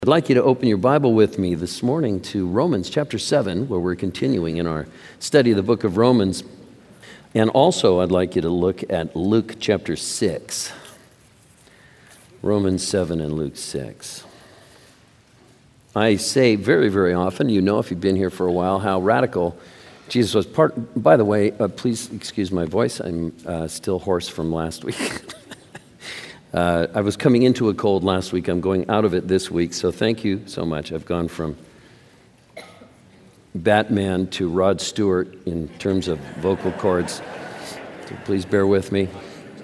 I'd like you to open your Bible with me this morning to Romans chapter 7, where we're continuing in our study of the book of Romans. And also, I'd like you to look at Luke chapter 6. Romans 7 and Luke 6. I say very, very often, you know if you've been here for a while, how radical Jesus was. By the way, please excuse my voice. I'm still hoarse from last week. I was coming into a cold last week. I'm going out of it this week, so thank you so much. I've gone from Batman to Rod Stewart in terms of vocal cords, so please bear with me.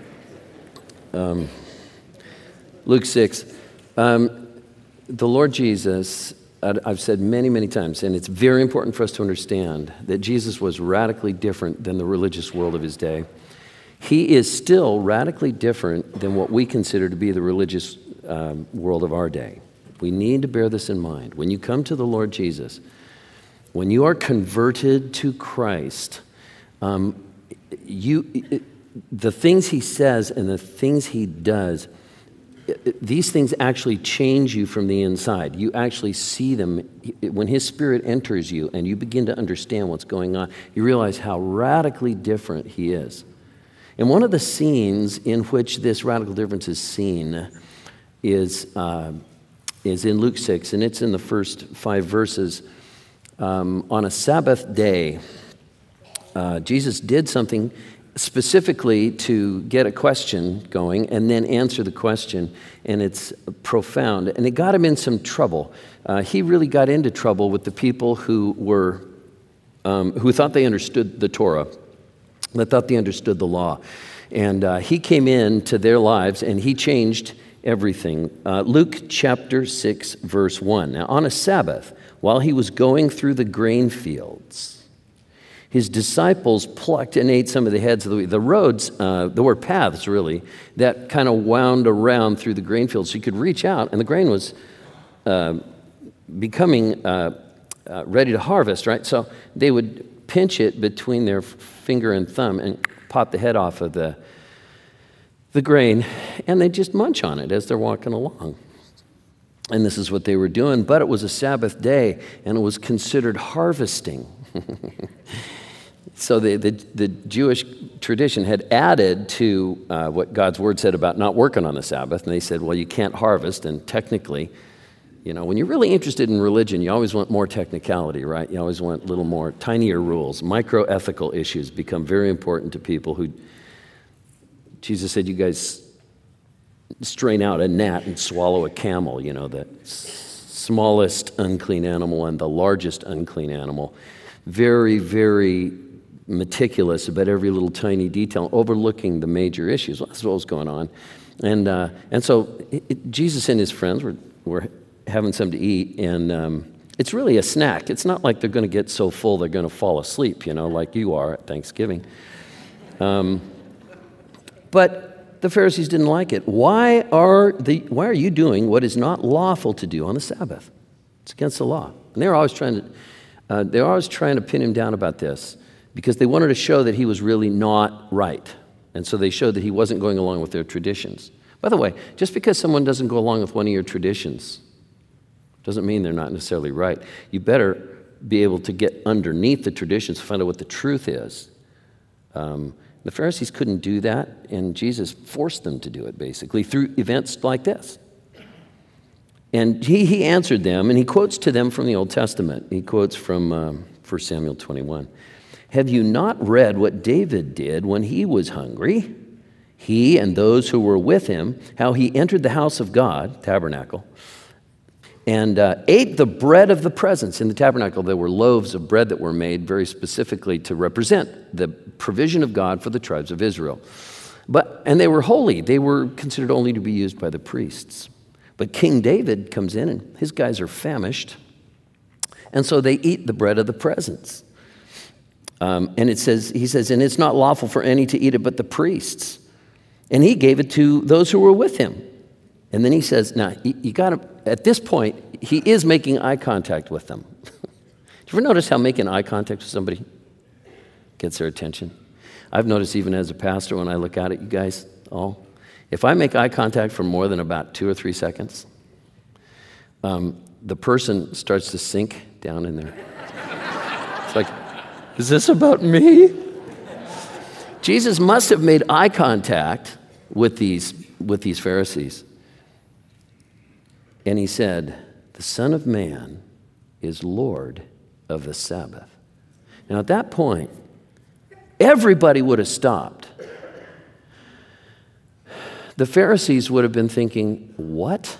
Luke 6. The Lord Jesus, I've said many, many times, and it's very important for us to understand that Jesus was radically different than the religious world of his day. He is still radically different than what we consider to be the religious world of our day. We need to bear this in mind. When you come to the Lord Jesus, when you are converted to Christ, the things he says and the things he does, these things actually change you from the inside. You actually see them. When his Spirit enters you and you begin to understand what's going on, you realize how radically different he is. And one of the scenes in which this radical difference is seen is in Luke 6, and it's in the first 5 verses. On a Sabbath day, Jesus did something specifically to get a question going and then answer the question, and it's profound. And it got him in some trouble. He really got into trouble with the people who thought they understood the Torah, that thought they understood the law. And he came into their lives and he changed everything. Luke chapter 6, verse 1. Now, on a Sabbath, while he was going through the grain fields, his disciples plucked and ate some of the heads of the roads, there were paths really, that kind of wound around through the grain fields. So you could reach out, and the grain was becoming ready to harvest, right? So they would pinch it between their finger and thumb and pop the head off of the grain, and they just munch on it as they're walking along. And this is what they were doing, but it was a Sabbath day, and it was considered harvesting. So the Jewish tradition had added to what God's word said about not working on the Sabbath, and they said, well, you can't harvest, and technically, you know, when you're really interested in religion, you always want more technicality, right? You always want a little more tinier rules. Micro-ethical issues become very important to people who, Jesus said, you guys strain out a gnat and swallow a camel, you know, the smallest unclean animal and the largest unclean animal. Very, very meticulous about every little tiny detail, overlooking the major issues. Well, that's what was going on. And so Jesus and his friends were having something to eat, and it's really a snack. It's not like they're going to get so full they're going to fall asleep, you know, like you are at Thanksgiving. But the Pharisees didn't like it. Why are you doing what is not lawful to do on the Sabbath? It's against the law. And they were always trying to pin him down about this because they wanted to show that he was really not right. And so they showed that he wasn't going along with their traditions. By the way, just because someone doesn't go along with one of your traditions doesn't mean they're not necessarily right. You better be able to get underneath the traditions to find out what the truth is. The Pharisees couldn't do that, and Jesus forced them to do it, basically, through events like this. And he answered them, and he quotes to them from the Old Testament. He quotes from 1 Samuel 21. Have you not read what David did when he was hungry? He and those who were with him, how he entered the house of God, tabernacle, and ate the bread of the presence. In the tabernacle, there were loaves of bread that were made very specifically to represent the provision of God for the tribes of Israel. And they were holy. They were considered only to be used by the priests. But King David comes in, and his guys are famished, and so they eat the bread of the presence. And he says, and it's not lawful for any to eat it but the priests. And he gave it to those who were with him. And then he says, now, you got to, at this point, he is making eye contact with them. Do you ever notice how making eye contact with somebody gets their attention? I've noticed even as a pastor when I look at it, you guys all, if I make eye contact for more than about 2 or 3 seconds, the person starts to sink down in there. It's like, is this about me? Jesus must have made eye contact with these Pharisees. And he said, the Son of Man is Lord of the Sabbath. Now at that point, everybody would have stopped. The Pharisees would have been thinking, what?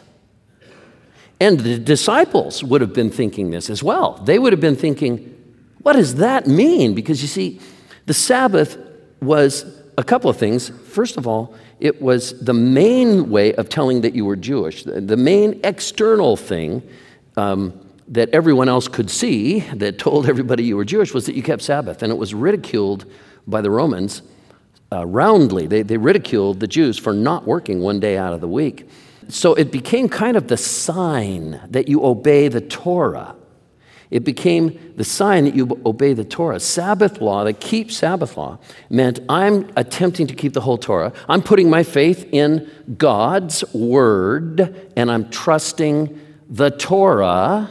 And the disciples would have been thinking this as well. They would have been thinking, what does that mean? Because you see, the Sabbath was a couple of things. First of all, it was the main way of telling that you were Jewish. The main external thing that everyone else could see that told everybody you were Jewish was that you kept Sabbath. And it was ridiculed by the Romans roundly. They ridiculed the Jews for not working one day out of the week. So it became kind of the sign that you obey the Torah. It became the sign that you obey the Torah. Sabbath law, that keep Sabbath law, meant I'm attempting to keep the whole Torah. I'm putting my faith in God's word, and I'm trusting the Torah,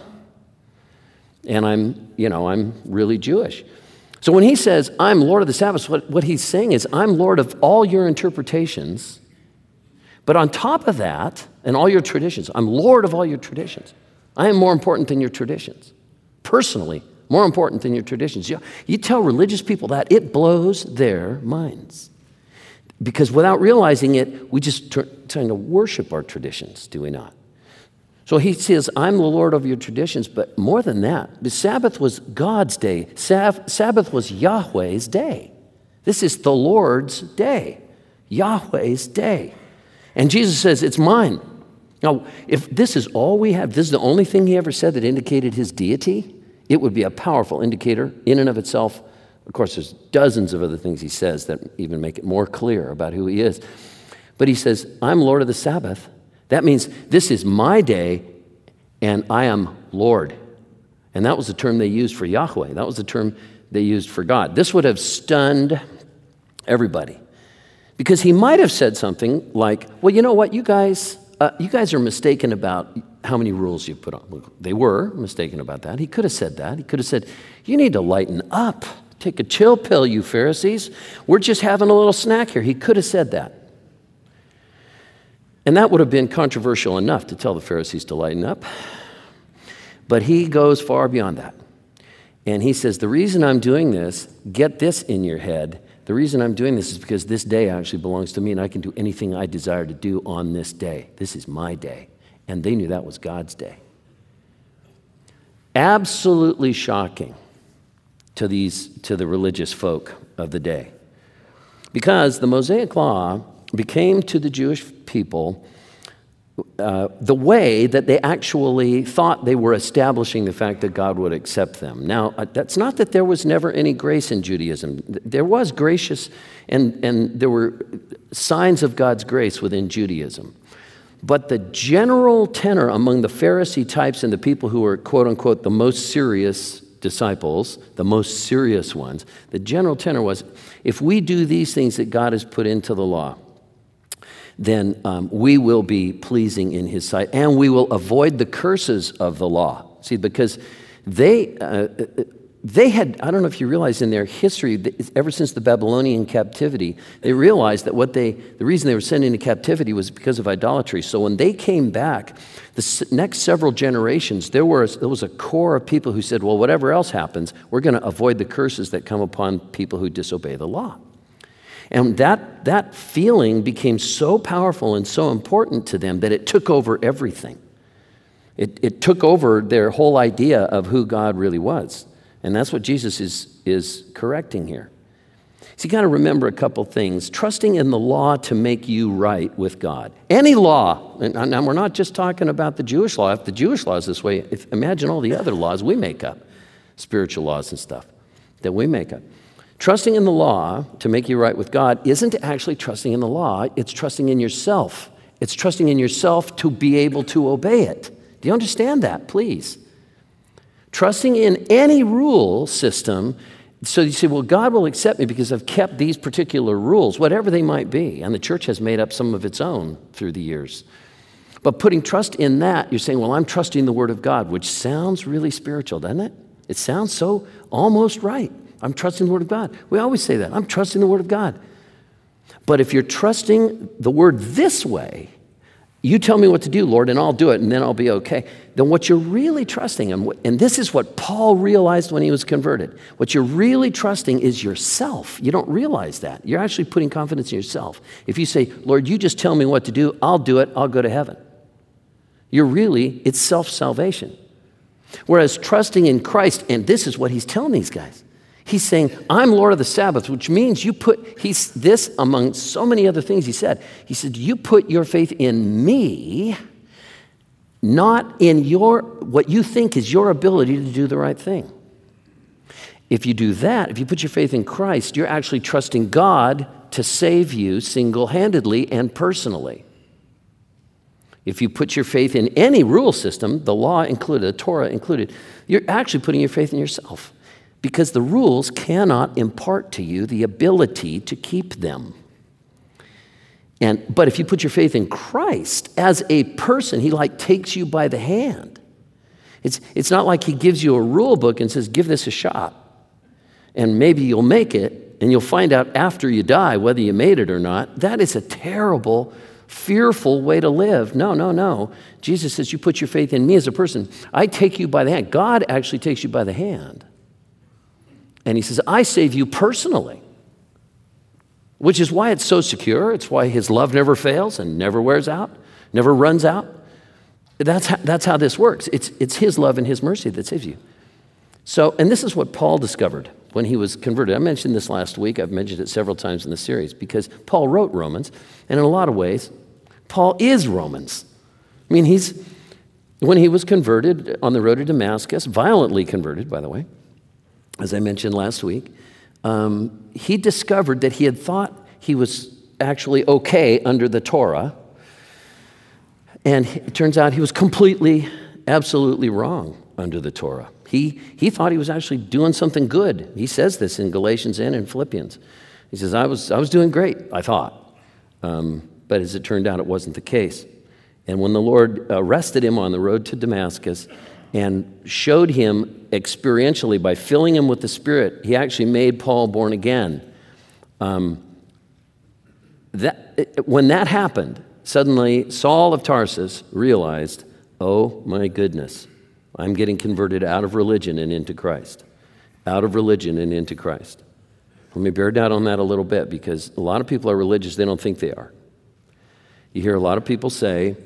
and I'm really Jewish. So when he says, I'm Lord of the Sabbath, what he's saying is, I'm Lord of all your interpretations, but on top of that, and all your traditions, I'm Lord of all your traditions. I am more important than your traditions. Personally, more important than your traditions. You tell religious people that, it blows their minds. Because without realizing it, we just trying to worship our traditions, do we not? So he says, I'm the Lord of your traditions, but more than that, the Sabbath was God's day. Sabbath was Yahweh's day. This is the Lord's day, Yahweh's day. And Jesus says, it's mine. Now, if this is all we have, this is the only thing he ever said that indicated his deity, it would be a powerful indicator in and of itself. Of course, there's dozens of other things he says that even make it more clear about who he is. But he says, I'm Lord of the Sabbath. That means this is my day, and I am Lord. And that was the term they used for Yahweh. That was the term they used for God. This would have stunned everybody. Because he might have said something like, well, you know what, you guys are mistaken about how many rules you put on. Well, they were mistaken about that. He could have said that. He could have said, you need to lighten up. Take a chill pill, you Pharisees. We're just having a little snack here. He could have said that. And that would have been controversial enough to tell the Pharisees to lighten up. But he goes far beyond that. And he says, the reason I'm doing this, get this in your head, the reason I'm doing this is because this day actually belongs to me, and I can do anything I desire to do on this day. This is my day. And they knew that was God's day. Absolutely shocking to the religious folk of the day. Because the Mosaic Law became to the Jewish people the way that they actually thought they were establishing the fact that God would accept them. Now, that's not that there was never any grace in Judaism. There was gracious, and there were signs of God's grace within Judaism. But the general tenor among the Pharisee types and the people who were, quote unquote, the most serious disciples, the most serious ones, the general tenor was, if we do these things that God has put into the law, then we will be pleasing in his sight, and we will avoid the curses of the law. See, because they had, I don't know if you realize in their history, ever since the Babylonian captivity, they realized that the reason they were sent into captivity was because of idolatry. So when they came back, the next several generations, there was a core of people who said, well, whatever else happens, we're going to avoid the curses that come upon people who disobey the law. And that feeling became so powerful and so important to them that it took over everything. It took over their whole idea of who God really was. And that's what Jesus is correcting here. So you got to remember a couple things. Trusting in the law to make you right with God. Any law, and we're not just talking about the Jewish law. If the Jewish law is this way, imagine all the other laws we make up, spiritual laws and stuff that we make up. Trusting in the law to make you right with God isn't actually trusting in the law, it's trusting in yourself. It's trusting in yourself to be able to obey it. Do you understand that, please? Trusting in any rule system, so you say, well, God will accept me because I've kept these particular rules, whatever they might be, and the church has made up some of its own through the years. But putting trust in that, you're saying, well, I'm trusting the Word of God, which sounds really spiritual, doesn't it? It sounds so almost right. I'm trusting the Word of God. We always say that. I'm trusting the Word of God. But if you're trusting the Word this way, you tell me what to do, Lord, and I'll do it, and then I'll be okay. Then what you're really trusting, and this is what Paul realized when he was converted, what you're really trusting is yourself. You don't realize that. You're actually putting confidence in yourself. If you say, Lord, you just tell me what to do, I'll do it, I'll go to heaven. It's self-salvation. Whereas trusting in Christ, and this is what he's telling these guys. He's saying, I'm Lord of the Sabbath, which means this among so many other things he said, you put your faith in me, not in what you think is your ability to do the right thing. If you do that, if you put your faith in Christ, you're actually trusting God to save you single-handedly and personally. If you put your faith in any rule system, the law included, the Torah included, you're actually putting your faith in yourself. Because the rules cannot impart to you the ability to keep them. But if you put your faith in Christ as a person, he takes you by the hand. It's not like he gives you a rule book and says, give this a shot. And maybe you'll make it, and you'll find out after you die whether you made it or not. That is a terrible, fearful way to live. No. Jesus says, you put your faith in me as a person. I take you by the hand. God actually takes you by the hand. And he says, I save you personally, which is why it's so secure. It's why his love never fails and never wears out, never runs out. That's how this works. It's his love and his mercy that saves you. So, and this is what Paul discovered when he was converted. I mentioned this last week. I've mentioned it several times in the series because Paul wrote Romans, and in a lot of ways, Paul is Romans. I mean, when he was converted on the road to Damascus, violently converted, by the way, as I mentioned last week, he discovered that he had thought he was actually okay under the Torah, and it turns out he was completely, absolutely wrong under the Torah. He thought he was actually doing something good. He says this in Galatians and in Philippians. He says, I was doing great, I thought. But as it turned out, it wasn't the case. And when the Lord arrested him on the road to Damascus and showed him experientially by filling him with the Spirit, he actually made Paul born again. When that happened, suddenly Saul of Tarsus realized, oh my goodness, I'm getting converted out of religion and into Christ. Out of religion and into Christ. Let me bear down on that a little bit because a lot of people are religious, they don't think they are. You hear a lot of people say,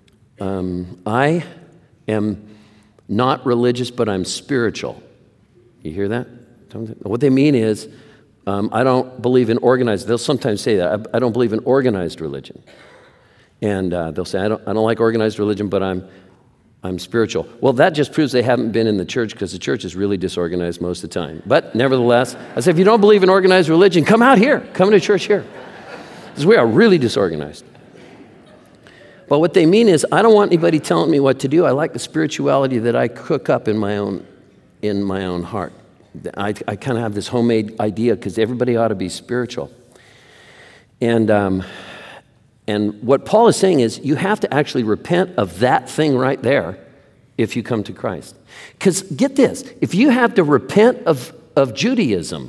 I am not religious, but I'm spiritual. You hear that? What they mean is, I don't believe in organized, they'll sometimes say that, I don't believe in organized religion. And they'll say, I don't like organized religion, but I'm spiritual. Well, that just proves they haven't been in the church because the church is really disorganized most of the time. But nevertheless, I say, if you don't believe in organized religion, come out here. Come to church here. Because we are really disorganized. But what they mean is, I don't want anybody telling me what to do. I like the spirituality that I cook up in my own heart. I kind of have this homemade idea because everybody ought to be spiritual. And what Paul is saying is you have to actually repent of that thing right there if you come to Christ. Because get this, if you have to repent of Judaism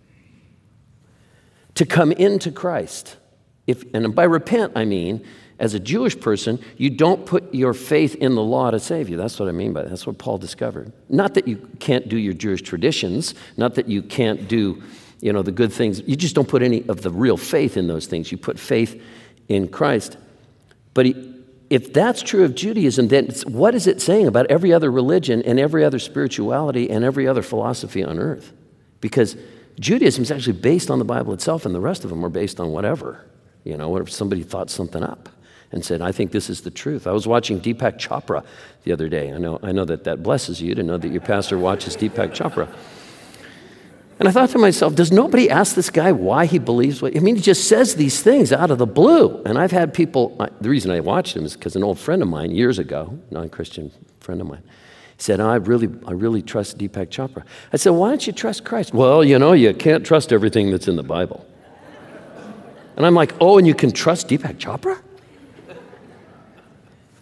to come into Christ, and by repent I mean, as a Jewish person, you don't put your faith in the law to save you. That's what I mean by that. That's what Paul discovered. Not that you can't do your Jewish traditions, not that you can't do, the good things. You just don't put any of the real faith in those things. You put faith in Christ. But if that's true of Judaism, then what is it saying about every other religion and every other spirituality and every other philosophy on earth? Because Judaism is actually based on the Bible itself, and the rest of them are based on whatever. What if somebody thought something up and said, I think this is the truth. I was watching Deepak Chopra the other day. I know that blesses you to know that your pastor watches Deepak Chopra. And I thought to myself, does nobody ask this guy why he believes he just says these things out of the blue. And I've had people, the reason I watched him is because an old friend of mine years ago, non-Christian friend of mine, said, I really trust Deepak Chopra. I said, why don't you trust Christ? Well, you can't trust everything that's in the Bible. And I'm like, oh, and you can trust Deepak Chopra?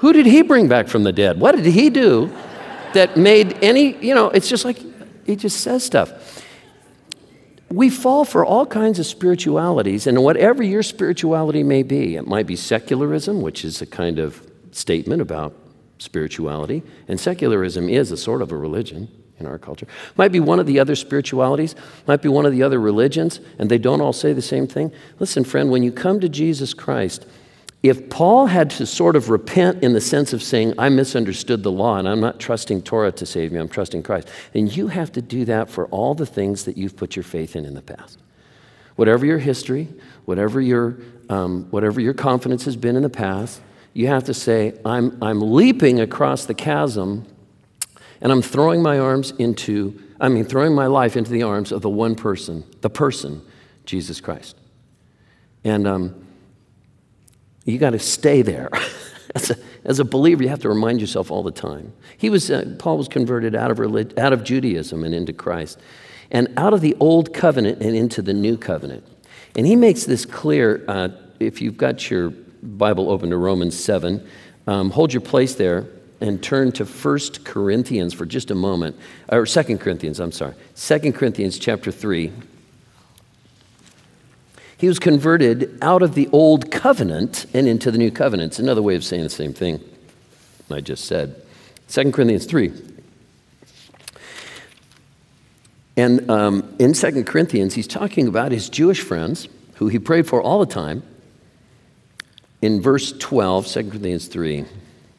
Who did he bring back from the dead? What did he do that made any, it's just like he just says stuff. We fall for all kinds of spiritualities, and whatever your spirituality may be, it might be secularism, which is a kind of statement about spirituality, and secularism is a sort of a religion in our culture. Might be one of the other spiritualities, might be one of the other religions, and they don't all say the same thing. Listen, friend, when you come to Jesus Christ, if Paul had to sort of repent in the sense of saying, I misunderstood the law and I'm not trusting Torah to save me, I'm trusting Christ, then you have to do that for all the things that you've put your faith in the past. Whatever your history, whatever your confidence has been in the past, you have to say, I'm leaping across the chasm and I'm throwing my life into the arms of the one person, the person, Jesus Christ. And you got to stay there. As a believer, you have to remind yourself all the time. Paul was converted out of Judaism and into Christ, and out of the old covenant and into the new covenant. And he makes this clear. If you've got your Bible open to Romans 7, hold your place there and turn to 1 Corinthians for just a moment, or 2 Corinthians, 2 Corinthians chapter 3. He was converted out of the old covenant and into the new covenant. It's another way of saying the same thing I just said. 2 Corinthians 3. And in 2 Corinthians, he's talking about his Jewish friends who he prayed for all the time. In verse 12, 2 Corinthians 3,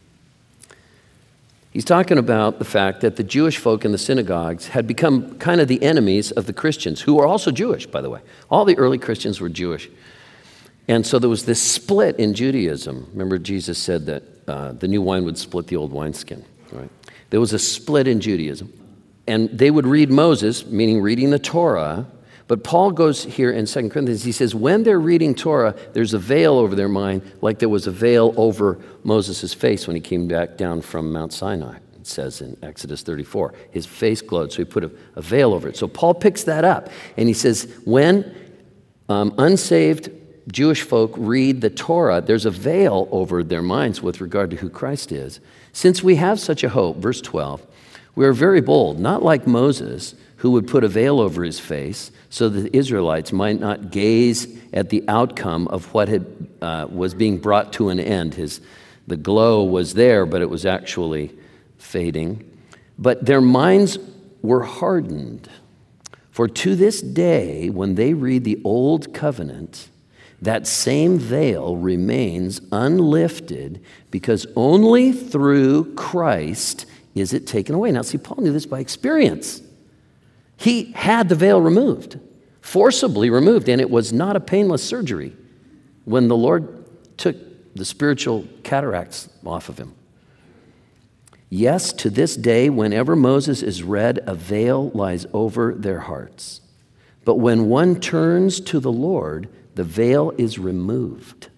he's talking about the fact that the Jewish folk in the synagogues had become kind of the enemies of the Christians, who were also Jewish, by the way. All the early Christians were Jewish. And so there was this split in Judaism. Remember, Jesus said that the new wine would split the old wineskin, right? There was a split in Judaism. And they would read Moses, meaning reading the Torah. But Paul goes here in 2 Corinthians, he says, when they're reading Torah, there's a veil over their mind, like there was a veil over Moses' face when he came back down from Mount Sinai. It says in Exodus 34. His face glowed, so he put a veil over it. So Paul picks that up, and he says, when unsaved Jewish folk read the Torah, there's a veil over their minds with regard to who Christ is. Since we have such a hope, verse 12, we are very bold, not like Moses, who would put a veil over his face so that the Israelites might not gaze at the outcome of what was being brought to an end. The glow was there, but it was actually fading. But their minds were hardened. For to this day, when they read the Old Covenant, that same veil remains unlifted because only through Christ is it taken away. Now, see, Paul knew this by experience. He had the veil removed, forcibly removed, and it was not a painless surgery when the Lord took the spiritual cataracts off of him. Yes, to this day, whenever Moses is read, a veil lies over their hearts. But when one turns to the Lord, the veil is removed.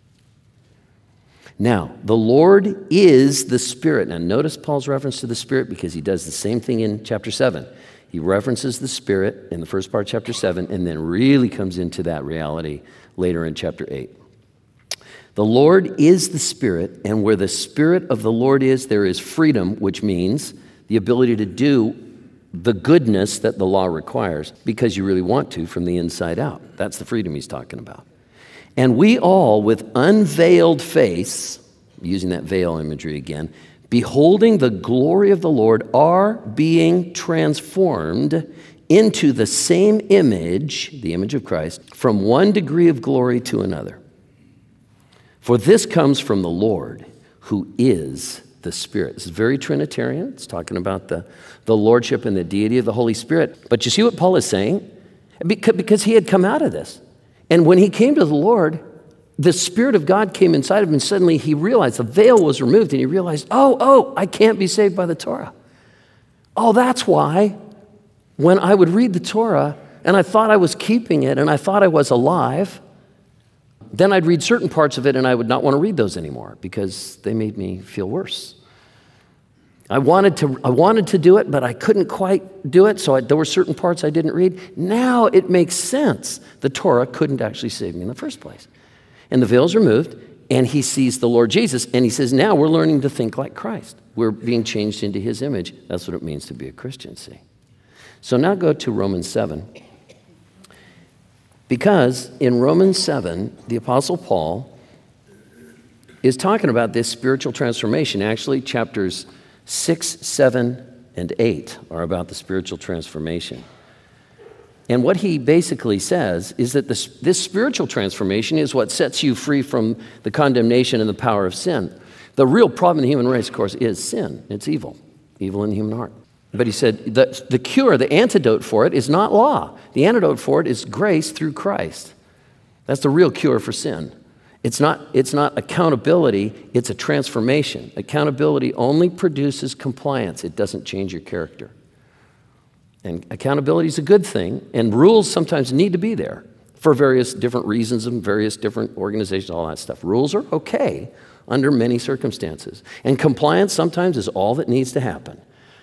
Now, the Lord is the Spirit. Now, notice Paul's reference to the Spirit because he does the same thing in chapter 7. He references the Spirit in the first part of chapter 7 and then really comes into that reality later in chapter 8. The Lord is the Spirit, and where the Spirit of the Lord is, there is freedom, which means the ability to do the goodness that the law requires because you really want to from the inside out. That's the freedom he's talking about. And we all, with unveiled face, using that veil imagery again, beholding the glory of the Lord, are being transformed into the same image, the image of Christ, from one degree of glory to another. For this comes from the Lord, who is the Spirit. This is very Trinitarian. It's talking about the lordship and the deity of the Holy Spirit. But you see what Paul is saying? Because he had come out of this. And when he came to the Lord, the Spirit of God came inside of him, and suddenly he realized the veil was removed, and he realized, I can't be saved by the Torah. Oh, that's why when I would read the Torah, and I thought I was keeping it, and I thought I was alive, then I'd read certain parts of it, and I would not want to read those anymore because they made me feel worse. I wanted to do it, but I couldn't quite do it, so there were certain parts I didn't read. Now it makes sense. The Torah couldn't actually save me in the first place. And the veil's removed, And he sees the Lord Jesus, and he says, now we're learning to think like Christ. We're being changed into his image. That's what it means to be a Christian, see? So now go to Romans 7. Because in Romans 7, the Apostle Paul is talking about this spiritual transformation. Actually, chapters 6, 7, and 8 are about the spiritual transformation. And what he basically says is that this spiritual transformation is what sets you free from the condemnation and the power of sin. The real problem in the human race, of course, is sin. It's evil in the human heart. But he said the cure, the antidote for it is not law. The antidote for it is grace through Christ. That's the real cure for sin. It's not accountability, it's a transformation. Accountability only produces compliance. It doesn't change your character. And accountability is a good thing, and rules sometimes need to be there for various different reasons and various different organizations, all that stuff. Rules are okay under many circumstances. And compliance sometimes is all that needs to happen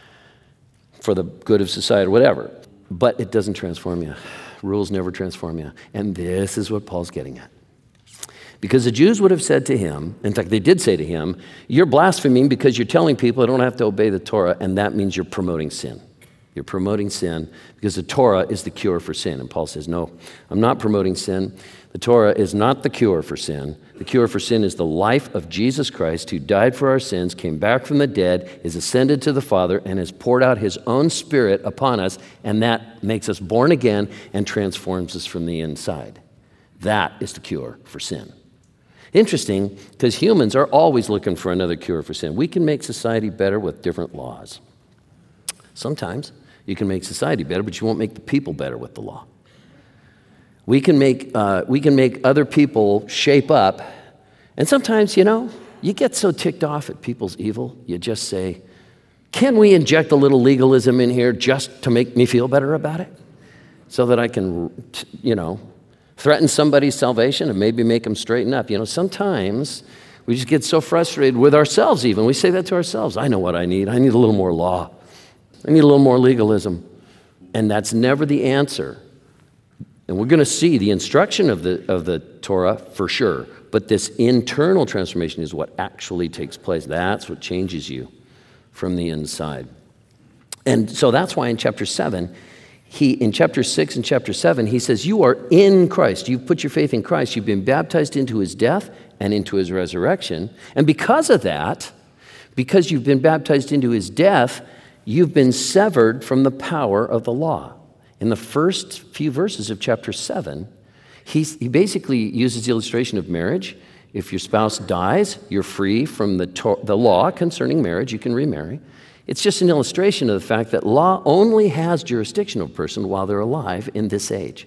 for the good of society or whatever. But it doesn't transform you. Rules never transform you. And this is what Paul's getting at. Because the Jews would have said to him, in fact, they did say to him, you're blaspheming because you're telling people they don't have to obey the Torah, and that means you're promoting sin. You're promoting sin because the Torah is the cure for sin. And Paul says, no, I'm not promoting sin. The Torah is not the cure for sin. The cure for sin is the life of Jesus Christ, who died for our sins, came back from the dead, is ascended to the Father, and has poured out his own Spirit upon us, and that makes us born again and transforms us from the inside. That is the cure for sin. Interesting, because humans are always looking for another cure for sin. We can make society better with different laws. Sometimes you can make society better, but you won't make the people better with the law. We can make other people shape up, and sometimes, you get so ticked off at people's evil, you just say, can we inject a little legalism in here just to make me feel better about it? So that I can, threaten somebody's salvation and maybe make them straighten up. Sometimes we just get so frustrated with ourselves even. We say that to ourselves. I know what I need. I need a little more law. I need a little more legalism. And that's never the answer. And we're going to see the instruction of the Torah for sure. But this internal transformation is what actually takes place. That's what changes you from the inside. And so that's why in chapter 7, in chapter 6 and chapter 7, he says, you are in Christ. You've put your faith in Christ. You've been baptized into his death and into his resurrection. And because of that, because you've been baptized into his death, you've been severed from the power of the law. In the first few verses of chapter 7, he basically uses the illustration of marriage. If your spouse dies, you're free from the law concerning marriage. You can remarry. It's just an illustration of the fact that law only has jurisdiction over a person while they're alive in this age.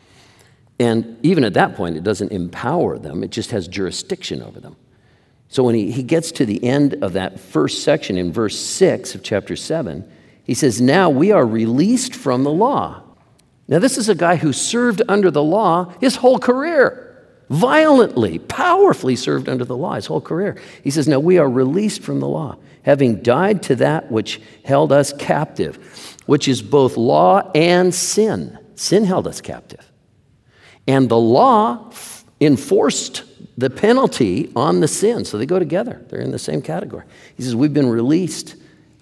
And even at that point, it doesn't empower them. It just has jurisdiction over them. So when he gets to the end of that first section in verse 6 of chapter 7, he says, now we are released from the law. Now this is a guy who served under the law his whole career. Violently, powerfully served under the law his whole career. He says, now we are released from the law, having died to that which held us captive, which is both law and sin. Sin held us captive. And the law enforced the penalty on the sin. So they go together. They're in the same category. He says, we've been released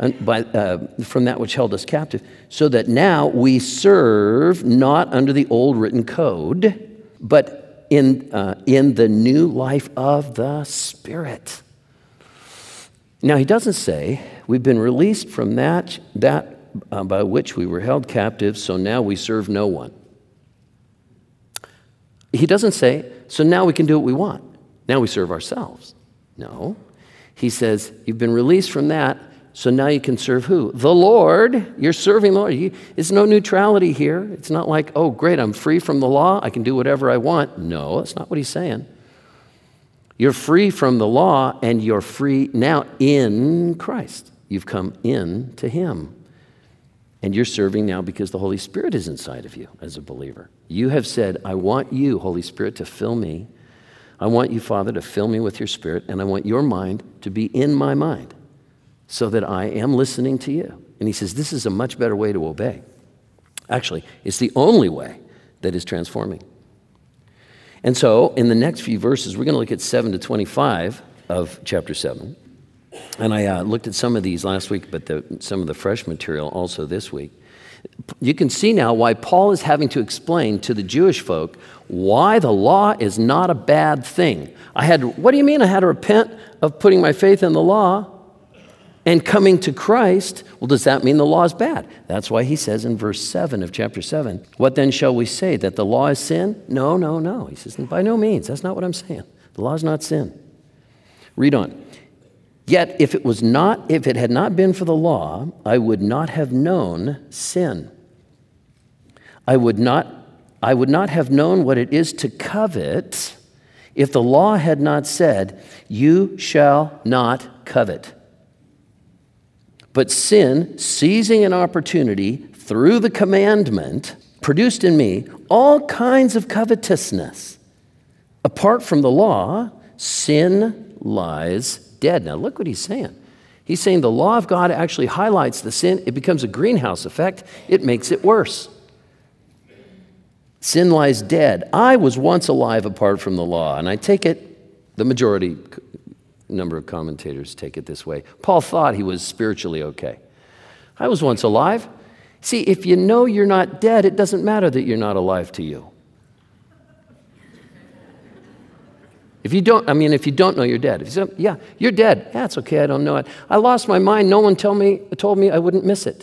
from that which held us captive, so that now we serve not under the old written code, but in the new life of the Spirit. Now, he doesn't say we've been released from that by which we were held captive, so now we serve no one. He doesn't say, so now we can do what we want. Now we serve ourselves. No. He says, you've been released from that, so now you can serve who? The Lord. You're serving the Lord. It's no neutrality here. It's not like, oh, great, I'm free from the law. I can do whatever I want. No, that's not what he's saying. You're free from the law, and you're free now in Christ. You've come in to him. And you're serving now because the Holy Spirit is inside of you as a believer. You have said, I want you, Holy Spirit, to fill me. I want you, Father, to fill me with your Spirit, and I want your mind to be in my mind so that I am listening to you. And he says, this is a much better way to obey. Actually, it's the only way that is transforming. And so in the next few verses, we're going to look at 7 to 25 of chapter 7. And I looked at some of these last week, but some of the fresh material also this week. You can see now why Paul is having to explain to the Jewish folk why the law is not a bad thing. What do you mean I had to repent of putting my faith in the law and coming to Christ? Well, does that mean the law is bad? That's why he says in verse 7 of chapter 7, what then shall we say, that the law is sin? No, no, no. He says, by no means. That's not what I'm saying. The law is not sin. Read on. Yet if it had not been for the law, I would not have known sin. I would not have known what it is to covet if the law had not said, you shall not covet. But sin, seizing an opportunity through the commandment, produced in me all kinds of covetousness. Apart from the law, sin lies dead. Now look what he's saying. He's saying the law of God actually highlights the sin. It becomes a greenhouse effect. It makes it worse. Sin lies dead. I was once alive apart from the law, and I take it, the majority number of commentators take it this way. Paul thought he was spiritually okay. I was once alive. See, if you know you're not dead, it doesn't matter that you're not alive to you. If you don't know you're dead. If you say, yeah, you're dead. Yeah, it's okay, I don't know it. I lost my mind. No one told me I wouldn't miss it.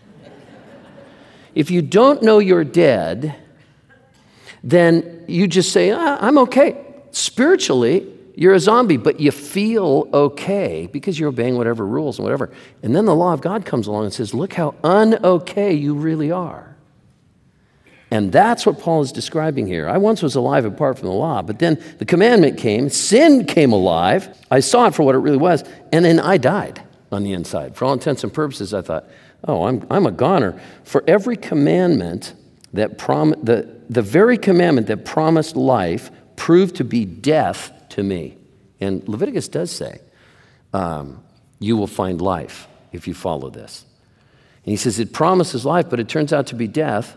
If you don't know you're dead, then you just say, I'm okay. Spiritually, you're a zombie, but you feel okay because you're obeying whatever rules and whatever. And then the law of God comes along and says, look how un-okay you really are. And that's what Paul is describing here. I once was alive apart from the law, but then the commandment came, sin came alive, I saw it for what it really was, and then I died on the inside. For all intents and purposes, I thought, I'm a goner. For every commandment that the very commandment that promised life proved to be death to me. And Leviticus does say, you will find life if you follow this. And he says it promises life, but it turns out to be death.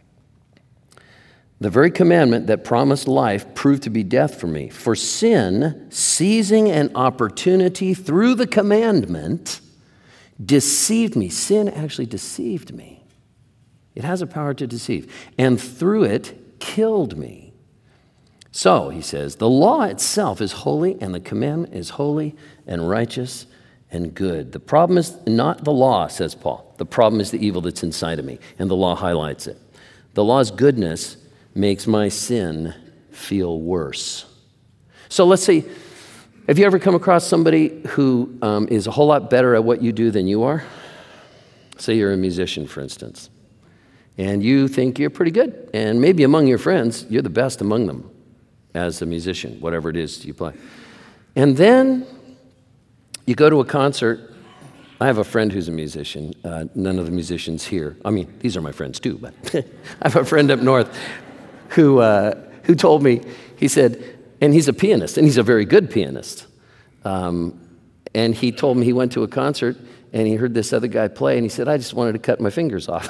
The very commandment that promised life proved to be death for me. For sin, seizing an opportunity through the commandment, deceived me. Sin actually deceived me. It has a power to deceive. And through it, killed me. So, he says, the law itself is holy, and the commandment is holy and righteous and good. The problem is not the law, says Paul. The problem is the evil that's inside of me, and the law highlights it. The law's goodness makes my sin feel worse. So let's see, have you ever come across somebody who is a whole lot better at what you do than you are? Say you're a musician, for instance, and you think you're pretty good, and maybe among your friends, you're the best among them as a musician, whatever it is you play. And then you go to a concert. I have a friend who's a musician. None of the musicians here. I mean, these are my friends too, but I have a friend up north who told me, he said, and he's a pianist, and he's a very good pianist. And he told me he went to a concert, and he heard this other guy play, and he said, I just wanted to cut my fingers off.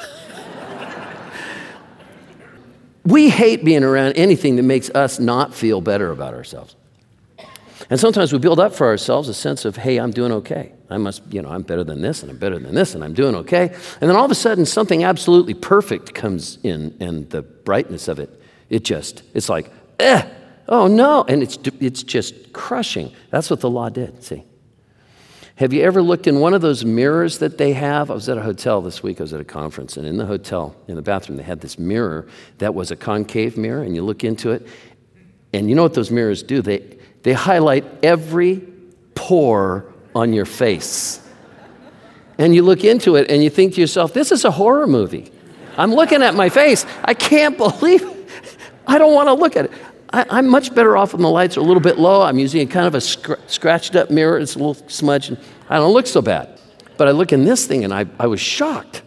We hate being around anything that makes us not feel better about ourselves. And sometimes we build up for ourselves a sense of, hey, I'm doing okay. I'm better than this, and I'm better than this, and I'm doing okay. And then all of a sudden, something absolutely perfect comes in, and the brightness of it, it's like, oh no, and it's just crushing. That's what the law did, see. Have you ever looked in one of those mirrors that they have? I was at a hotel this week. I was at a conference, and in the hotel, in the bathroom, they had this mirror that was a concave mirror, and you look into it, and you know what those mirrors do? They highlight every pore on your face. And you look into it, and you think to yourself, this is a horror movie. I'm looking at my face. I can't believe it. I don't want to look at it. I'm much better off when the lights are a little bit low. I'm using a kind of a scratched up mirror. It's a little smudged. And I don't look so bad. But I look in this thing, and I was shocked.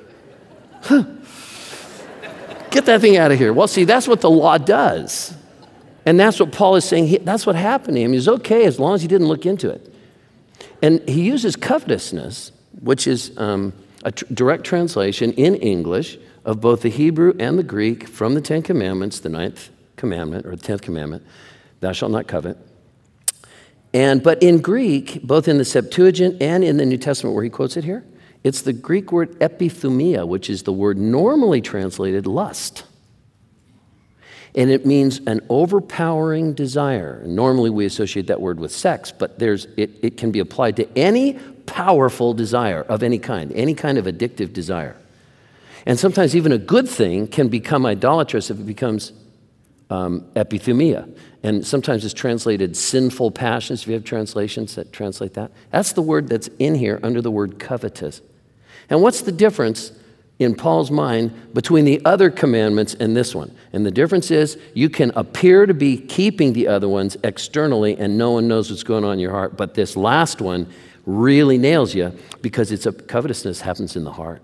Get that thing out of here. Well, see, that's what the law does. And that's what Paul is saying. That's what happened to him. He was okay as long as he didn't look into it. And he uses covetousness, which is a direct translation in English of both the Hebrew and the Greek from the Ten Commandments, the ninth commandment, or the 10th commandment, thou shalt not covet. But in Greek, both in the Septuagint and in the New Testament where he quotes it here, it's the Greek word epithumia, which is the word normally translated lust. And it means an overpowering desire. Normally we associate that word with sex, but it can be applied to any powerful desire of any kind of addictive desire. And sometimes even a good thing can become idolatrous if it becomes epithumia. And sometimes it's translated sinful passions, if you have translations that translate that. That's the word that's in here under the word covetous. And what's the difference in Paul's mind between the other commandments and this one? And the difference is you can appear to be keeping the other ones externally and no one knows what's going on in your heart, but this last one really nails you because covetousness happens in the heart.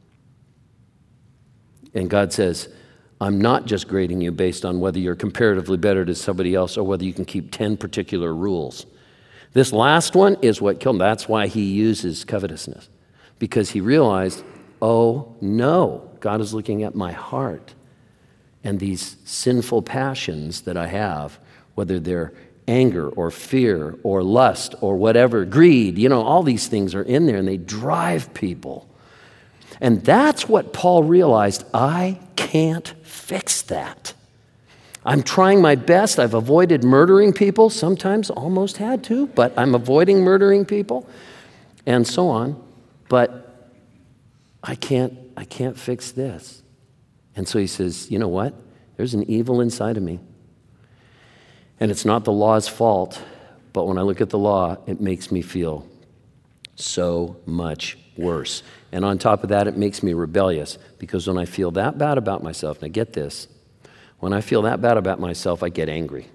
And God says, I'm not just grading you based on whether you're comparatively better to somebody else or whether you can keep 10 particular rules. This last one is what killed him. That's why he uses covetousness, because he realized, oh no, God is looking at my heart and these sinful passions that I have, whether they're anger or fear or lust or whatever, greed, all these things are in there and they drive people. And that's what Paul realized. I can't fix that. I'm trying my best. I've avoided murdering people, sometimes almost had to, but I'm avoiding murdering people and so on. But I can't fix this. And so he says, you know what? There's an evil inside of me. And it's not the law's fault, but when I look at the law, it makes me feel so much worse. And on top of that, it makes me rebellious, because when I feel that bad about myself, and I get this, when I feel that bad about myself, I get angry.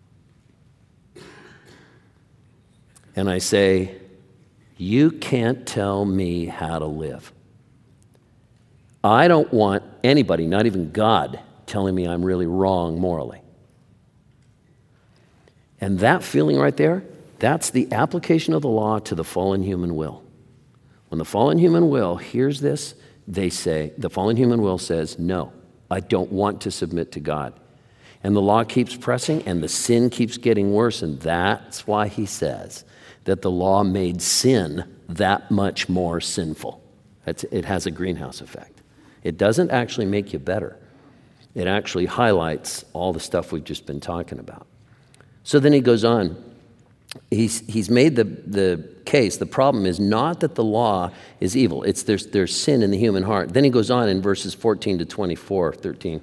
And I say, you can't tell me how to live. I don't want anybody, not even God, telling me I'm really wrong morally. And that feeling right there, that's the application of the law to the fallen human will. When the fallen human will hears this, the fallen human will says, no, I don't want to submit to God. And the law keeps pressing and the sin keeps getting worse, and that's why he says that the law made sin that much more sinful. It has a greenhouse effect. It doesn't actually make you better. It actually highlights all the stuff we've just been talking about. So then he goes on. He's made the case. The problem is not that the law is evil. It's there's sin in the human heart. Then he goes on in verses 13 to 24.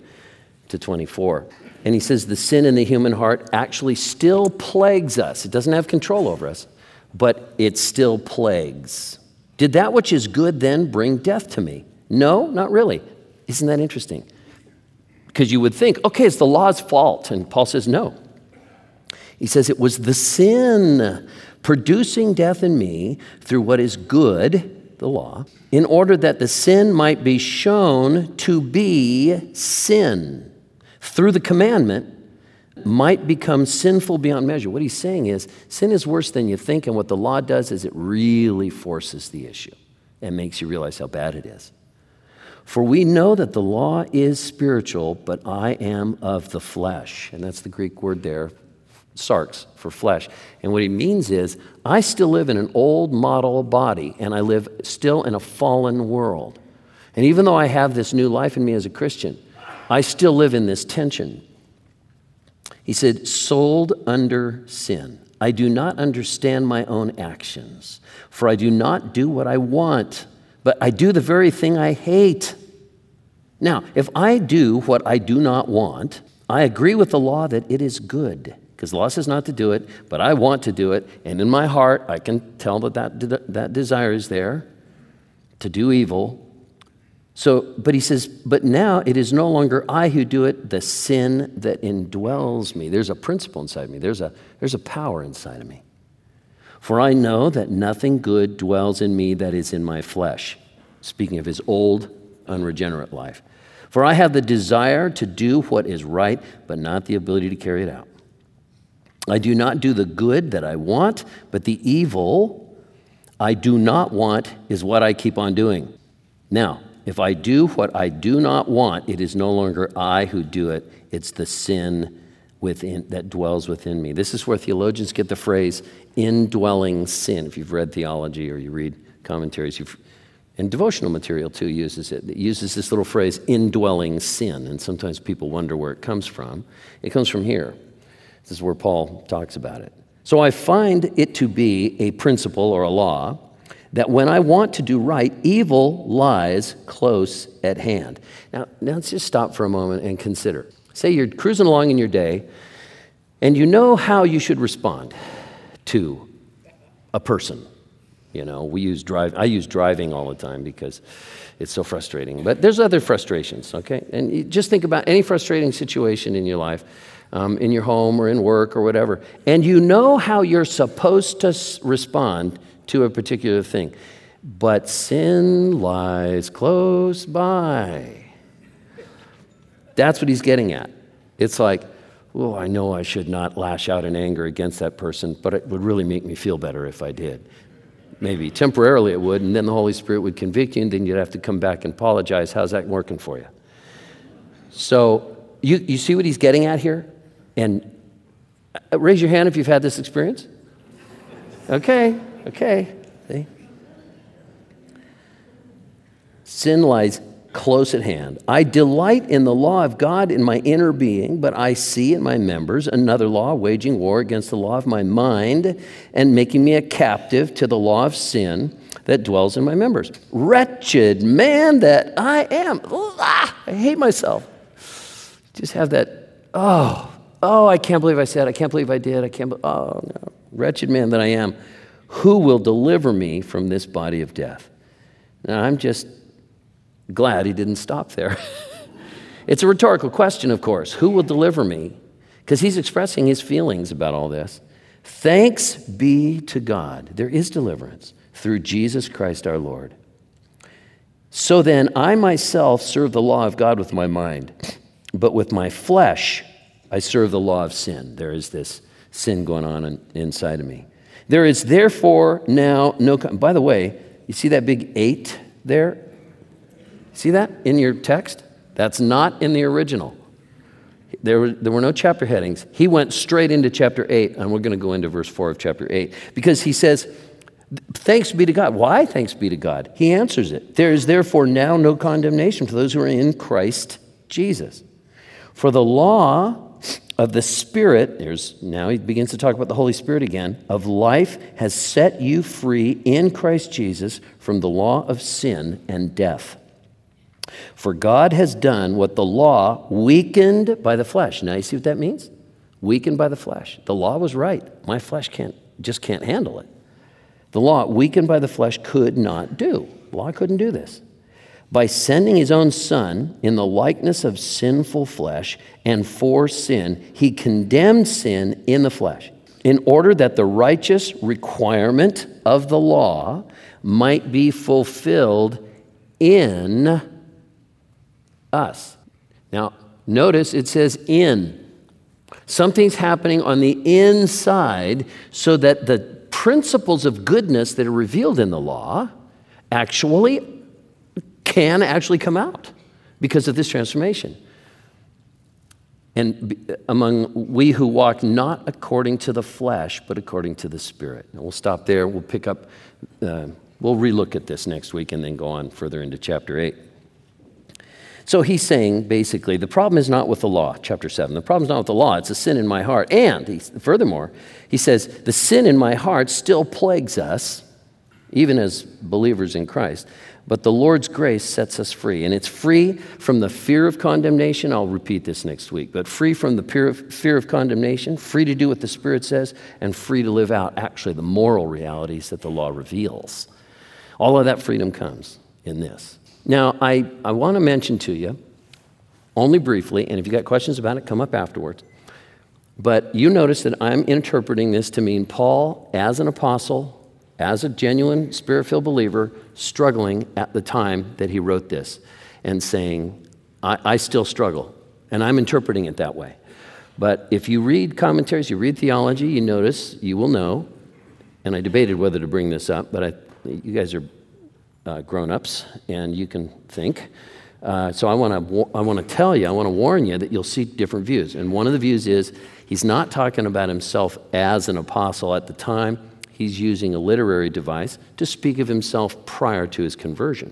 And he says the sin in the human heart actually still plagues us. It doesn't have control over us, but it still plagues. Did that which is good then bring death to me? No, not really. Isn't that interesting? Because you would think, okay, it's the law's fault. And Paul says, no. He says it was the sin producing death in me through what is good, the law, in order that the sin might be shown to be sin. Through the commandment, might become sinful beyond measure. What he's saying is, sin is worse than you think, and what the law does is it really forces the issue and makes you realize how bad it is. For we know that the law is spiritual, but I am of the flesh. And that's the Greek word there, sarx, for flesh. And what he means is, I still live in an old model body, and I live still in a fallen world. And even though I have this new life in me as a Christian, I still live in this tension. He said, sold under sin. I do not understand my own actions, for I do not do what I want, but I do the very thing I hate. Now, if I do what I do not want, I agree with the law that it is good, because the law says not to do it, but I want to do it, and in my heart, I can tell that desire is there to do evil. But he says, but now it is no longer I who do it, the sin that indwells me. There's a principle inside me. There's a power inside of me. For I know that nothing good dwells in me that is in my flesh. Speaking of his old, unregenerate life. For I have the desire to do what is right, but not the ability to carry it out. I do not do the good that I want, but the evil I do not want is what I keep on doing. Now, if I do what I do not want, it is no longer I who do it, it's the sin that dwells within me. This is where theologians get the phrase indwelling sin. If you've read theology or you read commentaries, and devotional material too uses it. It uses this little phrase, indwelling sin, and sometimes people wonder where it comes from. It comes from here. This is where Paul talks about it. So I find it to be a principle or a law that when I want to do right, evil lies close at hand. Now let's just stop for a moment and consider. Say you're cruising along in your day, and you know how you should respond to a person. You know, I use driving all the time because it's so frustrating. But there's other frustrations, okay? And you just think about any frustrating situation in your life, in your home or in work or whatever, and you know how you're supposed to respond to a particular thing. But sin lies close by. That's what he's getting at. It's like, oh, I know I should not lash out in anger against that person, but it would really make me feel better if I did. Maybe temporarily it would, and then the Holy Spirit would convict you, and then you'd have to come back and apologize. How's that working for you? So you see what he's getting at here? And raise your hand if you've had this experience. Okay. See? Sin lies close at hand. I delight in the law of God in my inner being, but I see in my members another law waging war against the law of my mind and making me a captive to the law of sin that dwells in my members. Wretched man that I am. I hate myself. Just have that, I can't believe I said, I can't believe I did, oh no. Wretched man that I am. Who will deliver me from this body of death? Now I'm just glad he didn't stop there. It's a rhetorical question, of course. Who will deliver me? Because he's expressing his feelings about all this. Thanks be to God. There is deliverance through Jesus Christ our Lord. So then, I myself serve the law of God with my mind, but with my flesh, I serve the law of sin. There is this sin going on inside of me. There is therefore now no... By the way, you see that big 8 there? See that in your text? That's not in the original. There were no chapter headings. He went straight into chapter 8, and we're going to go into verse 4 of chapter 8, because he says, thanks be to God. Why thanks be to God? He answers it. There is therefore now no condemnation for those who are in Christ Jesus. For the law of the Spirit, now he begins to talk about the Holy Spirit again, of life has set you free in Christ Jesus from the law of sin and death. For God has done what the law weakened by the flesh. Now you see what that means? Weakened by the flesh. The law was right. My flesh just can't handle it. The law weakened by the flesh could not do. The law couldn't do this. By sending his own Son in the likeness of sinful flesh, and for sin, he condemned sin in the flesh, in order that the righteous requirement of the law might be fulfilled in us. Now, notice it says in. Something's happening on the inside so that the principles of goodness that are revealed in the law can actually come out because of this transformation. And among we who walk not according to the flesh, but according to the Spirit. And we'll stop there. We'll pick up, we'll relook at this next week and then go on further into chapter 8. So he's saying, basically, the problem is not with the law, chapter 7. The problem is not with the law, it's a sin in my heart. And furthermore, he says, the sin in my heart still plagues us, even as believers in Christ. But the Lord's grace sets us free. And it's free from the fear of condemnation. I'll repeat this next week. But free from the fear of condemnation, free to do what the Spirit says, and free to live out, actually, the moral realities that the law reveals. All of that freedom comes in this. Now, I want to mention to you, only briefly, and if you got questions about it, come up afterwards. But you notice that I'm interpreting this to mean Paul, as an apostle, as a genuine Spirit-filled believer, struggling at the time that he wrote this and saying, I still struggle. And I'm interpreting it that way. But if you read commentaries, you read theology, you will know, and I debated whether to bring this up, but you guys are grown-ups, and you can think. So I want to tell you, I want to warn you that you'll see different views. And one of the views is he's not talking about himself as an apostle at the time. He's using a literary device to speak of himself prior to his conversion.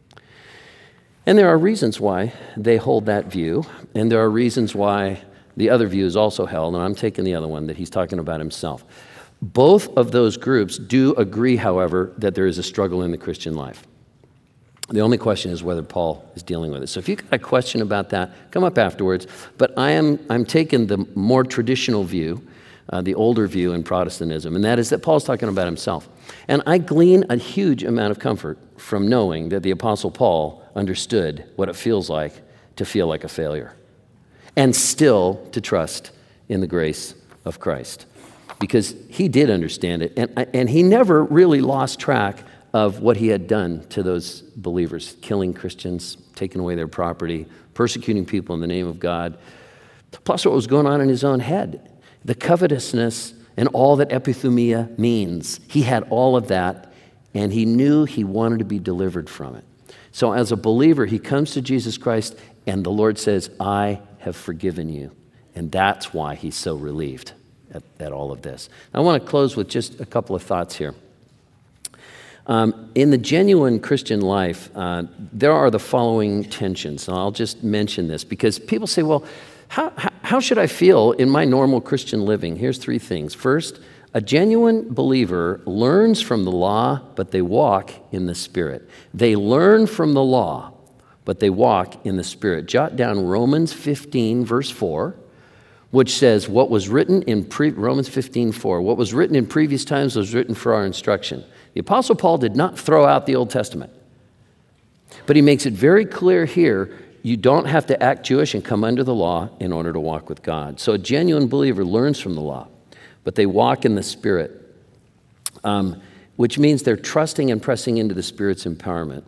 And there are reasons why they hold that view, and there are reasons why the other view is also held, and I'm taking the other one, that he's talking about himself. Both of those groups do agree, however, that there is a struggle in the Christian life. The only question is whether Paul is dealing with it. So if you've got a question about that, come up afterwards. But I'm taking the more traditional view, the older view in Protestantism, and that is that Paul's talking about himself. And I glean a huge amount of comfort from knowing that the Apostle Paul understood what it feels like to feel like a failure and still to trust in the grace of Christ, because he did understand it, and he never really lost track of what he had done to those believers, killing Christians, taking away their property, persecuting people in the name of God, plus what was going on in his own head, the covetousness and all that epithumia means. He had all of that, and he knew he wanted to be delivered from it. So as a believer, he comes to Jesus Christ, and the Lord says, I have forgiven you. And that's why he's so relieved at all of this. I want to close with just a couple of thoughts here. In the genuine Christian life, there are the following tensions. And I'll just mention this because people say, well, how should I feel in my normal Christian living? Here's three things. First, a genuine believer learns from the law, but they walk in the Spirit. They learn from the law, but they walk in the Spirit. Jot down Romans 15, verse 4, which says, what was written in Romans 15, 4, what was written in previous times was written for our instruction. The Apostle Paul did not throw out the Old Testament, but he makes it very clear here, you don't have to act Jewish and come under the law in order to walk with God. So a genuine believer learns from the law, but they walk in the Spirit, which means they're trusting and pressing into the Spirit's empowerment.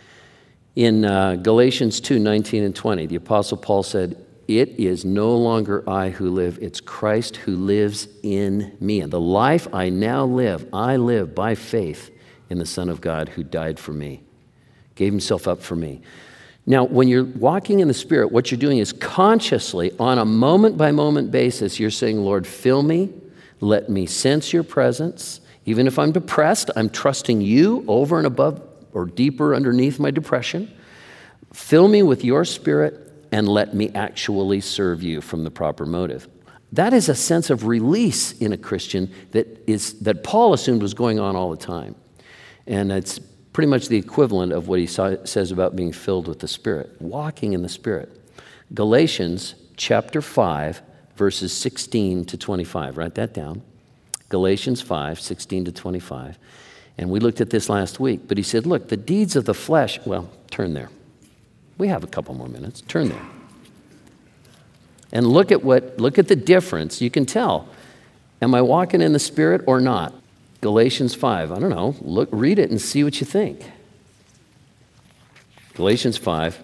In Galatians 2, 19 and 20, the Apostle Paul said, it is no longer I who live, it's Christ who lives in me. And the life I now live, I live by faith in the Son of God who died for me, gave himself up for me. Now, when you're walking in the Spirit, what you're doing is consciously, on a moment-by-moment basis, you're saying, Lord, fill me, let me sense your presence. Even if I'm depressed, I'm trusting you over and above or deeper underneath my depression. Fill me with your Spirit and let me actually serve you from the proper motive. That is a sense of release in a Christian that Paul assumed was going on all the time. And it's pretty much the equivalent of what he says about being filled with the Spirit, walking in the Spirit. Galatians chapter 5, verses 16 to 25. Write that down. Galatians 5, 16 to 25. And we looked at this last week, but he said, look, the deeds of the flesh, well, turn there. We have a couple more minutes. Turn there. And look at the difference. You can tell. Am I walking in the Spirit or not? Galatians 5. I don't know. Read it and see what you think. Galatians 5,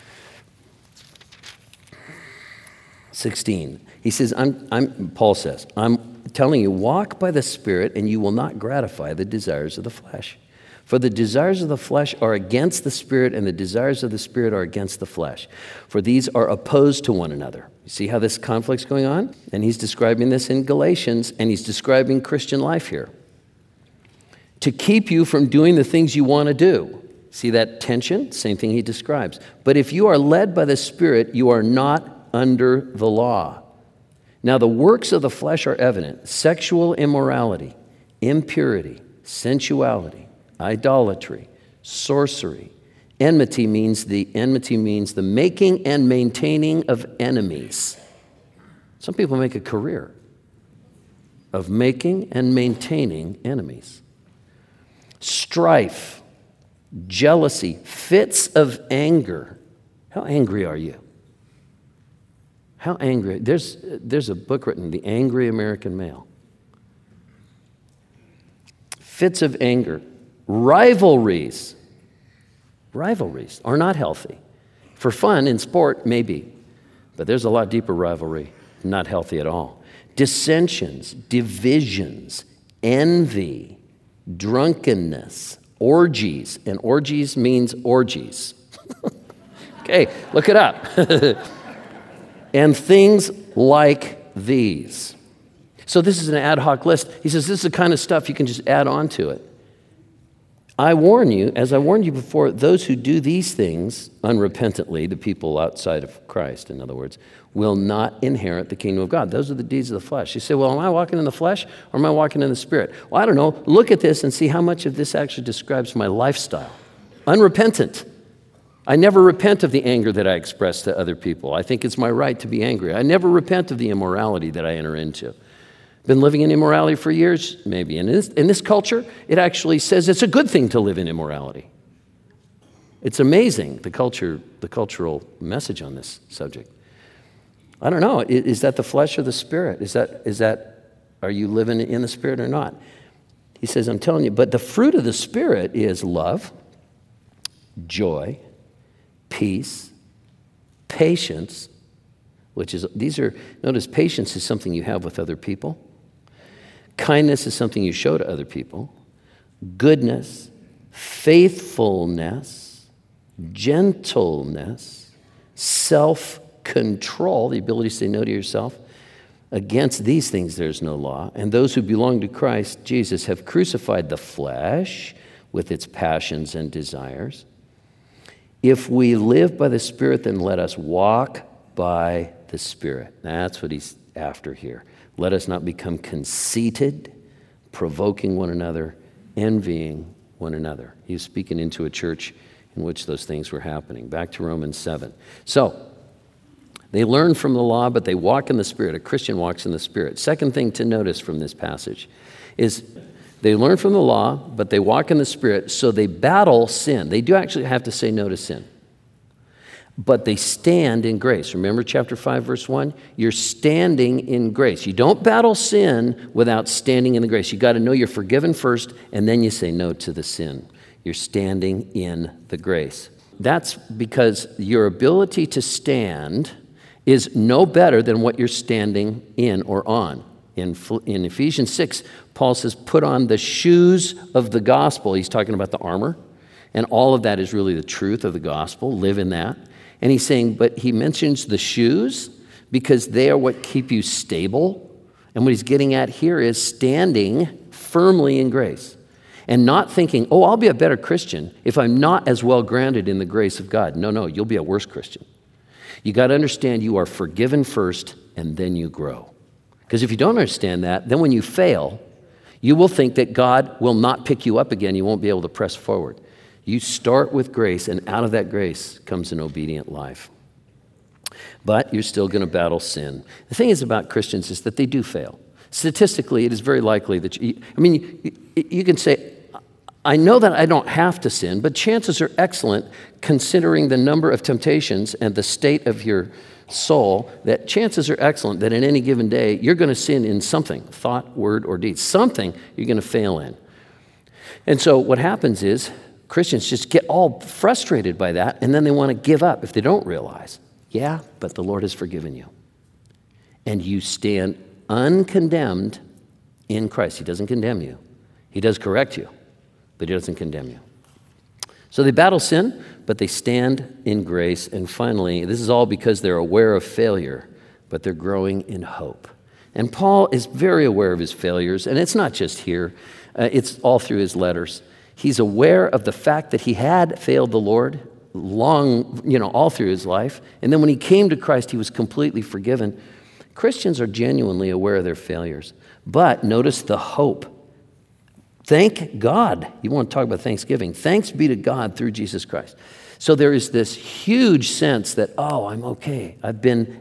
16. He says, Paul says, I'm telling you, walk by the Spirit and you will not gratify the desires of the flesh. For the desires of the flesh are against the Spirit, and the desires of the Spirit are against the flesh. For these are opposed to one another. You see how this conflict's going on? And he's describing this in Galatians, and he's describing Christian life here. To keep you from doing the things you want to do. See that tension? Same thing he describes. But if you are led by the Spirit, you are not under the law. Now the works of the flesh are evident: sexual immorality, impurity, sensuality, idolatry, sorcery. Enmity means the making and maintaining of enemies. Some people make a career of making and maintaining enemies. Strife, jealousy, fits of anger. How angry are you? How angry? There's a book written, The Angry American Male. Fits of anger. Rivalries are not healthy. For fun in sport, maybe, but there's a lot deeper rivalry, not healthy at all. Dissensions, divisions, envy, drunkenness, orgies, and orgies means orgies. Okay, look it up. And things like these. So this is an ad hoc list. He says this is the kind of stuff you can just add on to it. I warn you, as I warned you before, those who do these things unrepentantly, the people outside of Christ, in other words, will not inherit the kingdom of God. Those are the deeds of the flesh. You say, well, am I walking in the flesh or am I walking in the Spirit? Well, I don't know. Look at this and see how much of this actually describes my lifestyle. Unrepentant. I never repent of the anger that I express to other people. I think it's my right to be angry. I never repent of the immorality that I enter into. Been living in immorality for years? Maybe. And in this culture, it actually says it's a good thing to live in immorality. It's amazing, the cultural message on this subject. I don't know. Is that the flesh or the Spirit? Are you living in the Spirit or not? He says, I'm telling you, but the fruit of the Spirit is love, joy, peace, patience, notice patience is something you have with other people. Kindness is something you show to other people. Goodness, faithfulness, gentleness, self-control, the ability to say no to yourself. Against these things there's no law. And those who belong to Christ Jesus have crucified the flesh with its passions and desires. If we live by the Spirit, then let us walk by the Spirit. That's what he's after here. Let us not become conceited, provoking one another, envying one another. He was speaking into a church in which those things were happening. Back to Romans 7. So, they learn from the law, but they walk in the Spirit. A Christian walks in the Spirit. Second thing to notice from this passage is they learn from the law, but they walk in the Spirit, so they battle sin. They do actually have to say no to sin. But they stand in grace. Remember chapter 5, verse 1? You're standing in grace. You don't battle sin without standing in the grace. You got to know you're forgiven first, and then you say no to the sin. You're standing in the grace. That's because your ability to stand is no better than what you're standing in or on. In Ephesians 6, Paul says, put on the shoes of the gospel. He's talking about the armor. And all of that is really the truth of the gospel. Live in that. And he's saying, but he mentions the shoes because they are what keep you stable. And what he's getting at here is standing firmly in grace and not thinking, oh, I'll be a better Christian if I'm not as well grounded in the grace of God. No, you'll be a worse Christian. You got to understand you are forgiven first and then you grow. Because if you don't understand that, then when you fail, you will think that God will not pick you up again. You won't be able to press forward. You start with grace, and out of that grace comes an obedient life. But you're still going to battle sin. The thing is about Christians is that they do fail. Statistically, it is very likely that you can say, I know that I don't have to sin, but chances are excellent, considering the number of temptations and the state of your soul, that chances are excellent that in any given day, you're going to sin in something, thought, word, or deed. Something you're going to fail in. And so what happens is Christians just get all frustrated by that, and then they want to give up if they don't realize, yeah, but the Lord has forgiven you. And you stand uncondemned in Christ. He doesn't condemn you. He does correct you, but he doesn't condemn you. So they battle sin, but they stand in grace. And finally, this is all because they're aware of failure, but they're growing in hope. And Paul is very aware of his failures, and it's not just here. It's all through his letters. He's aware of the fact that he had failed the Lord all through his life. And then when he came to Christ, he was completely forgiven. Christians are genuinely aware of their failures. But notice the hope. Thank God. You want to talk about Thanksgiving. Thanks be to God through Jesus Christ. So there is this huge sense that, oh, I'm okay. I've been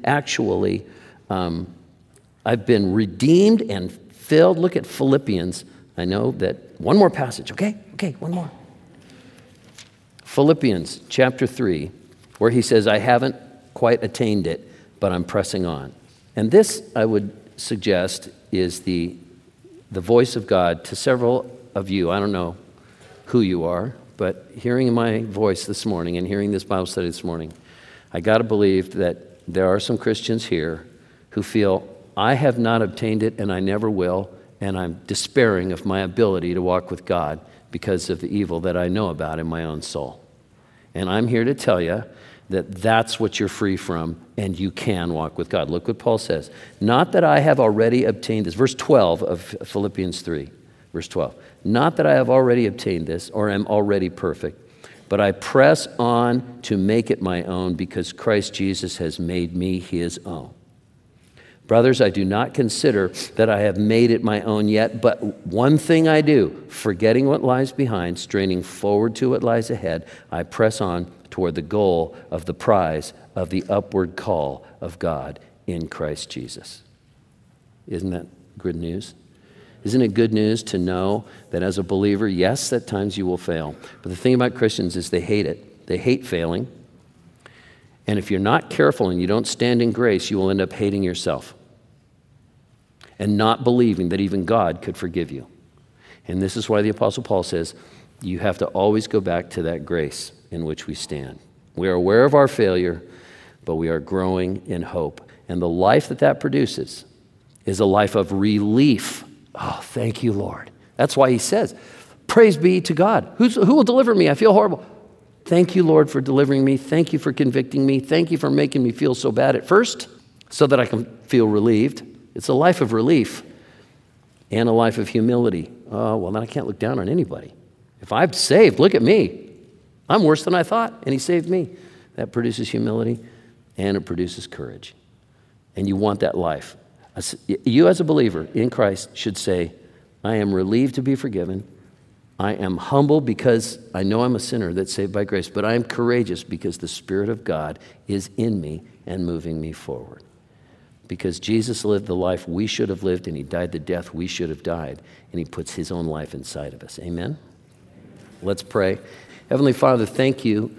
redeemed and filled. Look at Philippians. I know that one more passage. Okay, one more. Philippians chapter 3, where he says, I haven't quite attained it, but I'm pressing on. And this, I would suggest, is the voice of God to several of you. I don't know who you are, but hearing my voice this morning and hearing this Bible study this morning, I got to believe that there are some Christians here who feel, I have not obtained it and I never will, and I'm despairing of my ability to walk with God because of the evil that I know about in my own soul. And I'm here to tell you that's what you're free from, and you can walk with God. Look what Paul says. Not that I have already obtained this. Verse 12 of Philippians 3, verse 12. Not that I have already obtained this or am already perfect, but I press on to make it my own because Christ Jesus has made me his own. Brothers, I do not consider that I have made it my own yet, but one thing I do, forgetting what lies behind, straining forward to what lies ahead, I press on toward the goal of the prize of the upward call of God in Christ Jesus. Isn't that good news? Isn't it good news to know that as a believer, yes, at times you will fail. But the thing about Christians is they hate it. They hate failing. And if you're not careful and you don't stand in grace, you will end up hating yourself and not believing that even God could forgive you. And this is why the Apostle Paul says, you have to always go back to that grace in which we stand. We are aware of our failure, but we are growing in hope. And the life that produces is a life of relief. Oh, thank you, Lord. That's why he says, praise be to God. Who will deliver me? I feel horrible. Thank you, Lord, for delivering me. Thank you for convicting me. Thank you for making me feel so bad at first so that I can feel relieved. It's a life of relief and a life of humility. Oh, well, then I can't look down on anybody. If I'm saved, look at me. I'm worse than I thought, and he saved me. That produces humility, and it produces courage. And you want that life. You as a believer in Christ should say, I am relieved to be forgiven. I am humble because I know I'm a sinner that's saved by grace, but I am courageous because the Spirit of God is in me and moving me forward. Because Jesus lived the life we should have lived, and he died the death we should have died, and he puts his own life inside of us. Amen? Let's pray. Heavenly Father, thank you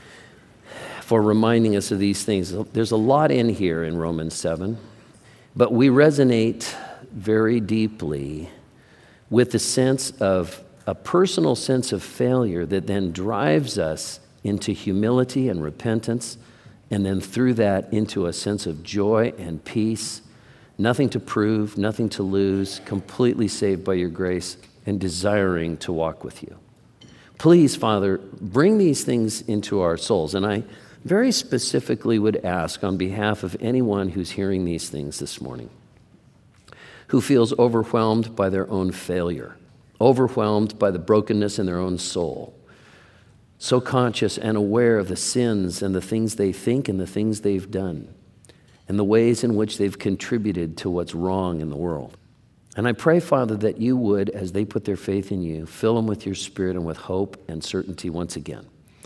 for reminding us of these things. There's a lot in here in Romans 7, but we resonate very deeply with the sense of a personal sense of failure that then drives us into humility and repentance, and then through that into a sense of joy and peace, nothing to prove, nothing to lose, completely saved by your grace, and desiring to walk with you. Please, Father, bring these things into our souls. And I very specifically would ask on behalf of anyone who's hearing these things this morning, who feels overwhelmed by their own failure, overwhelmed by the brokenness in their own soul, so conscious and aware of the sins and the things they think and the things they've done, and the ways in which they've contributed to what's wrong in the world. And I pray, Father, that you would, as they put their faith in you, fill them with your Spirit and with hope and certainty once again.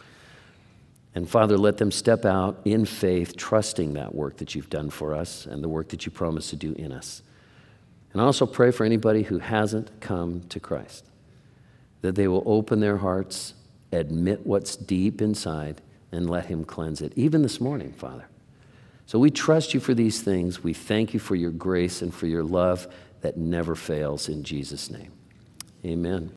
And Father, let them step out in faith, trusting that work that you've done for us and the work that you promised to do in us. And I also pray for anybody who hasn't come to Christ, that they will open their hearts, admit what's deep inside, and let him cleanse it, even this morning, Father. So we trust you for these things. We thank you for your grace and for your love that never fails in Jesus' name. Amen.